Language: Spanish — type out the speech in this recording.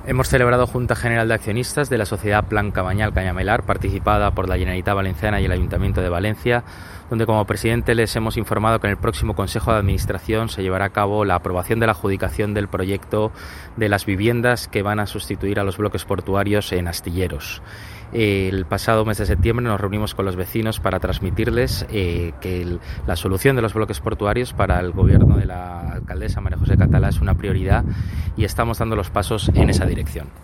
Hemos celebrado Junta General de Accionistas de la Sociedad Plan Cabanyal Canyamelar, participada por la Generalitat Valenciana y el Ayuntamiento de Valencia, donde como presidente les hemos informado que en el próximo Consejo de Administración se llevará a cabo la aprobación de la adjudicación del proyecto de las viviendas que van a sustituir a los bloques portuarios en astilleros. El pasado mes de septiembre nos reunimos con los vecinos para transmitirles que la solución de los bloques portuarios para el gobierno de la alcaldesa María José Catalá es una prioridad y estamos dando los pasos en esa dirección.